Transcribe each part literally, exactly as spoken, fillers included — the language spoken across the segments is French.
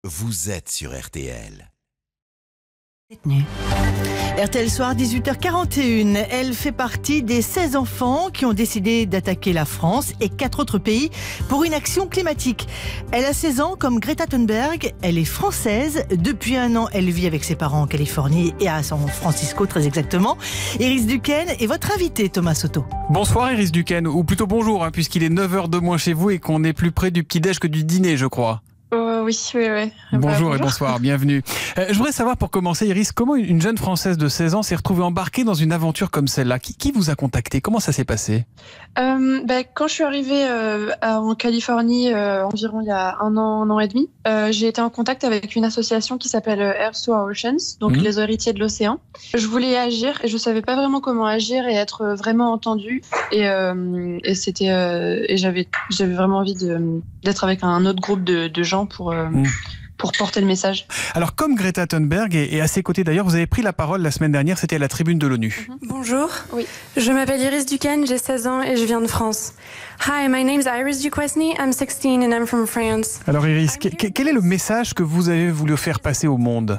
vous êtes sur R T L. R T L Soir, dix-huit heures quarante et une. Elle fait partie des seize enfants qui ont décidé d'attaquer la France et quatre autres pays pour une action climatique. Elle a seize ans comme Greta Thunberg. Elle est française. Depuis un an, elle vit avec ses parents en Californie et à San Francisco, très exactement. Iris Duquesne est votre invitée, Thomas Soto. Bonsoir Iris Duquesne, ou plutôt bonjour, hein, puisqu'il est neuf heures de moins chez vous et qu'on est plus près du petit-déj que du dîner, je crois. Euh, oui, oui, oui. Bonjour, bah, bonjour et bonsoir, bienvenue. Euh, je voudrais savoir pour commencer, Iris, comment une jeune Française de seize ans s'est retrouvée embarquée dans une aventure comme celle-là? Qui, qui vous a contacté? Comment ça s'est passé? euh, bah, Quand je suis arrivée euh, à, en Californie, euh, environ il y a un an, un an et demi, euh, j'ai été en contact avec une association qui s'appelle Heirs to Our Oceans, donc mmh. les héritiers de l'océan. Je voulais agir et je savais pas vraiment comment agir et être vraiment entendue. Et, euh, et c'était euh, et j'avais j'avais vraiment envie de d'être avec un autre groupe de, de gens pour euh, mmh. pour porter le message. Alors, comme Greta Thunberg, et à ses côtés d'ailleurs, vous avez pris la parole la semaine dernière, c'était à la tribune de l'ONU. Mm-hmm. Bonjour, oui. Je m'appelle Iris Duquesne, j'ai seize ans et je viens de France. Hi, my name is Iris Duquesne, I'm sixteen and I'm from France. Alors Iris, que, quel est le message que vous avez voulu faire passer au monde?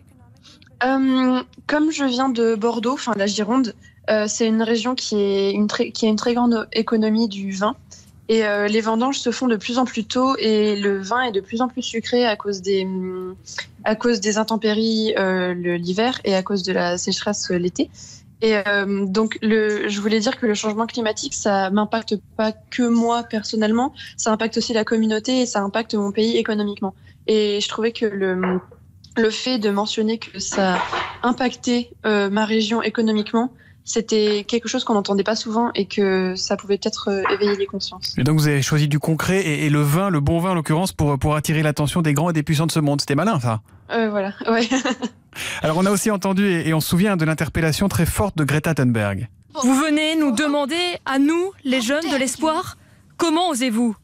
euh, Comme je viens de Bordeaux, enfin la Gironde, euh, c'est une région qui, est une très, qui a une très grande économie du vin. Et euh, les vendanges se font de plus en plus tôt et le vin est de plus en plus sucré à cause des, à cause des intempéries euh, l'hiver et à cause de la sécheresse l'été. Et euh, donc, le, je voulais dire que le changement climatique, ça m'impacte pas que moi personnellement, ça impacte aussi la communauté et ça impacte mon pays économiquement. Et je trouvais que le, le fait de mentionner que ça impactait euh, ma région économiquement, c'était quelque chose qu'on n'entendait pas souvent et que ça pouvait peut-être éveiller les consciences. Et donc vous avez choisi du concret et, et le vin, le bon vin en l'occurrence, pour, pour attirer l'attention des grands et des puissants de ce monde. C'était malin, ça. euh, Voilà, ouais. Alors on a aussi entendu et, et on se souvient de l'interpellation très forte de Greta Thunberg. Vous venez nous demander, à nous, les jeunes de l'espoir, comment osez-vous?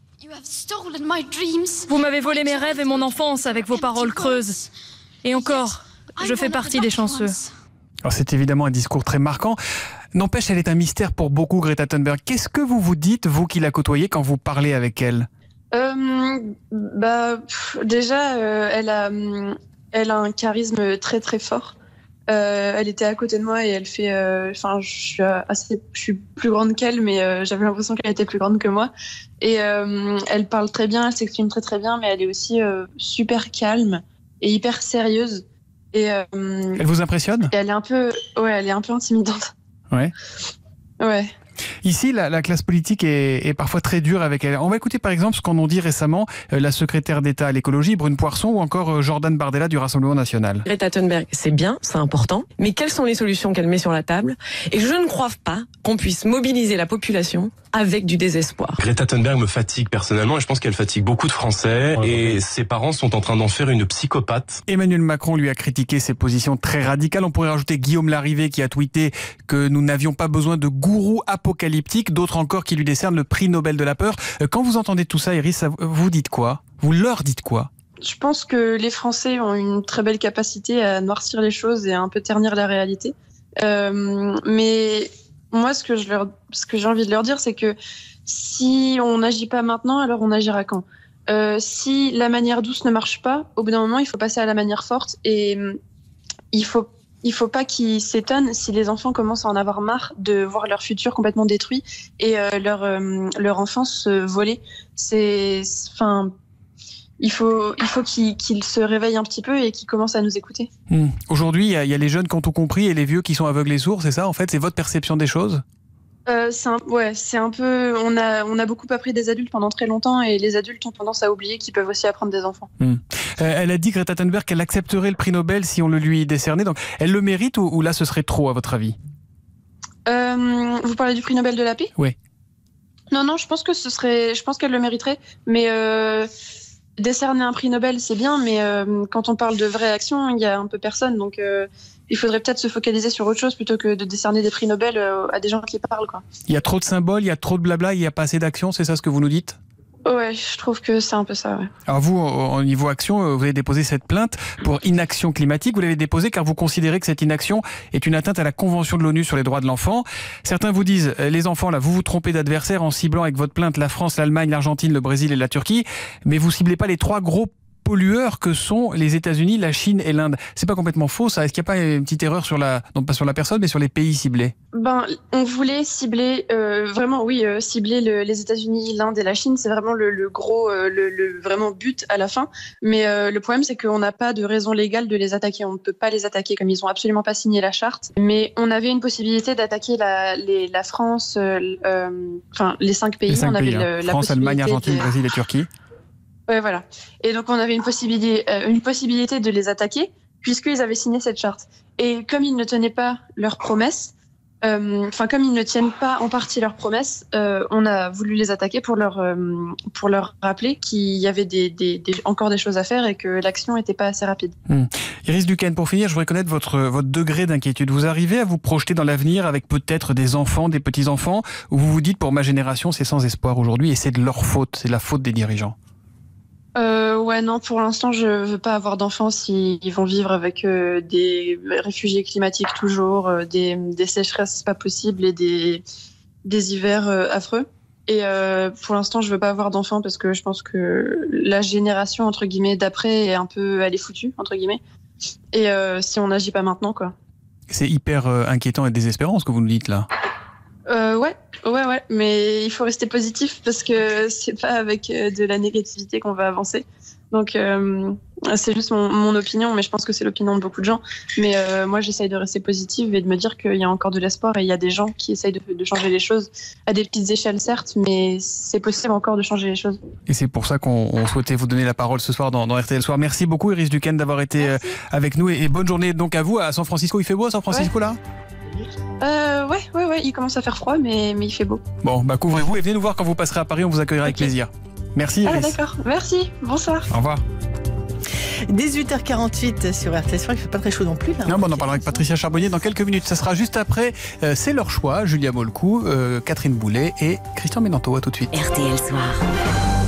Vous m'avez volé mes rêves et mon enfance avec vos paroles creuses. Et encore, je fais partie des chanceux. Alors c'est évidemment un discours très marquant. N'empêche, elle est un mystère pour beaucoup, Greta Thunberg. Qu'est-ce que vous vous dites, vous qui la côtoyez, quand vous parlez avec elle? euh, bah, pff, Déjà, euh, elle, a, elle a un charisme très très fort. Euh, elle était à côté de moi et elle fait... Enfin, euh, je suis assez, je suis plus grande qu'elle, mais euh, j'avais l'impression qu'elle était plus grande que moi. Et euh, elle parle très bien, elle s'exprime très très bien, mais elle est aussi euh, super calme et hyper sérieuse. Et, euh, elle vous impressionne? Elle est un peu, ouais, elle est un peu intimidante. Ouais. Ouais. Ici, la, la classe politique est, est parfois très dure avec elle. On va écouter par exemple ce qu'en ont dit récemment euh, la secrétaire d'État à l'écologie, Brune Poirson, ou encore euh, Jordan Bardella du Rassemblement national. Greta Thunberg, c'est bien, c'est important, mais quelles sont les solutions qu'elle met sur la table? Et je ne crois pas qu'on puisse mobiliser la population avec du désespoir. Greta Thunberg me fatigue personnellement et je pense qu'elle fatigue beaucoup de Français ouais, et ouais. Ses parents sont en train d'en faire une psychopathe. Emmanuel Macron lui a critiqué ses positions très radicales. On pourrait rajouter Guillaume Larrivé qui a tweeté que nous n'avions pas besoin de gourous apocalyptiques, d'autres encore qui lui décernent le prix Nobel de la peur. Quand vous entendez tout ça, Iris, vous dites quoi? Vous leur dites quoi? Je pense que les Français ont une très belle capacité à noircir les choses et à un peu ternir la réalité. Euh, mais... Moi, ce que je leur, ce que j'ai envie de leur dire, c'est que si on n'agit pas maintenant, alors on agira quand? euh, Si la manière douce ne marche pas, au bout d'un moment, il faut passer à la manière forte et il faut, il faut pas qu'ils s'étonnent si les enfants commencent à en avoir marre de voir leur futur complètement détruit et euh, leur, euh, leur enfance euh, volée. C'est, enfin. Il faut, il faut qu'ils qu'ils se réveillent un petit peu et qu'ils commencent à nous écouter. Mmh. Aujourd'hui, il y, y a les jeunes qui ont tout compris et les vieux qui sont aveugles et sourds, c'est ça en fait? C'est votre perception des choses? euh, c'est un, ouais, c'est un peu... On a, on a beaucoup appris des adultes pendant très longtemps et les adultes ont tendance à oublier qu'ils peuvent aussi apprendre des enfants. Mmh. Euh, elle a dit, Greta Thunberg, qu'elle accepterait le prix Nobel si on le lui décernait. Donc, elle le mérite ou, ou là, ce serait trop à votre avis? euh, Vous parlez du prix Nobel de la paix? Oui. Non, non, je pense que ce serait... Je pense qu'elle le mériterait, mais... Euh... Décerner un prix Nobel, c'est bien, mais euh, quand on parle de vraie action, il y a un peu personne. Donc, euh, il faudrait peut-être se focaliser sur autre chose plutôt que de décerner des prix Nobel euh, à des gens qui parlent, quoi. Il y a trop de symboles, il y a trop de blabla, il n'y a pas assez d'action, c'est ça ce que vous nous dites? Ouais, je trouve que c'est un peu ça, ouais. Alors vous, au niveau action, vous avez déposé cette plainte pour inaction climatique. Vous l'avez déposée car vous considérez que cette inaction est une atteinte à la Convention de l'ONU sur les droits de l'enfant. Certains vous disent, les enfants, là, vous vous trompez d'adversaire en ciblant avec votre plainte la France, l'Allemagne, l'Argentine, le Brésil et la Turquie, mais vous ciblez pas les trois gros pollueurs que sont les États-Unis, la Chine et l'Inde. C'est pas complètement faux, ça? Est-ce qu'il n'y a pas une petite erreur sur la, non pas sur la personne, mais sur les pays ciblés? Ben, on voulait cibler, euh, vraiment, oui, euh, cibler le, les États-Unis, l'Inde et la Chine. C'est vraiment le, le gros, euh, le, le vraiment but à la fin. Mais euh, le problème, c'est qu'on n'a pas de raison légale de les attaquer. On ne peut pas les attaquer comme ils n'ont absolument pas signé la charte. Mais on avait une possibilité d'attaquer la, les, la France, euh, euh, enfin les cinq pays. Les cinq on avait pays, hein. le, la France, Allemagne, Argentine, de... Brésil et Turquie. Ouais, voilà. Et donc on avait une possibilité, euh, une possibilité de les attaquer puisqu'ils avaient signé cette charte. Et comme ils ne tenaient pas leurs promesses, enfin euh, comme ils ne tiennent pas en partie leurs promesses, euh, on a voulu les attaquer pour leur euh, pour leur rappeler qu'il y avait des, des, des, encore des choses à faire et que l'action n'était pas assez rapide. Hum. Iris Duquesne, pour finir, je voudrais connaître votre votre degré d'inquiétude. Vous arrivez à vous projeter dans l'avenir avec peut-être des enfants, des petits enfants, ou vous vous dites pour ma génération c'est sans espoir aujourd'hui et c'est de leur faute, c'est de la faute des dirigeants? Euh, ouais, non, pour l'instant, je veux pas avoir d'enfants s'ils vont vivre avec euh, des réfugiés climatiques toujours, euh, des, des sécheresses pas possibles et des, des hivers euh, affreux. Et euh, pour l'instant, je veux pas avoir d'enfants parce que je pense que la génération, entre guillemets, d'après est un peu, elle est foutue, entre guillemets. Et euh, si on n'agit pas maintenant, quoi. C'est hyper euh, inquiétant et désespérant ce que vous nous dites là. Euh, ouais, ouais, ouais, mais il faut rester positif parce que c'est pas avec de la négativité qu'on va avancer. Donc, euh, c'est juste mon, mon opinion, mais je pense que c'est l'opinion de beaucoup de gens. Mais euh, moi, j'essaye de rester positive et de me dire qu'il y a encore de l'espoir et il y a des gens qui essayent de, de changer les choses à des petites échelles, certes, mais c'est possible encore de changer les choses. Et c'est pour ça qu'on souhaitait vous donner la parole ce soir dans, dans R T L Soir. Merci beaucoup, Iris Duquesne, d'avoir été Merci. avec nous et, et bonne journée donc à vous à San Francisco. Il fait beau à San Francisco ouais. là? Euh, ouais, ouais, ouais, il commence à faire froid, mais, mais il fait beau. Bon, bah couvrez-vous et venez nous voir quand vous passerez à Paris, on vous accueillera okay. avec plaisir. Merci Iris. Ah d'accord, merci, bonsoir. Au revoir. dix-huit heures quarante-huit sur R T L Soir, il ne fait pas très chaud non plus. Là, non, bon, on en parlera avec Patricia Charbonnier dans quelques minutes. Ça sera juste après, euh, c'est leur choix, Julia Molcou, euh, Catherine Boulet et Christian Ménanto. À tout de suite. R T L Soir.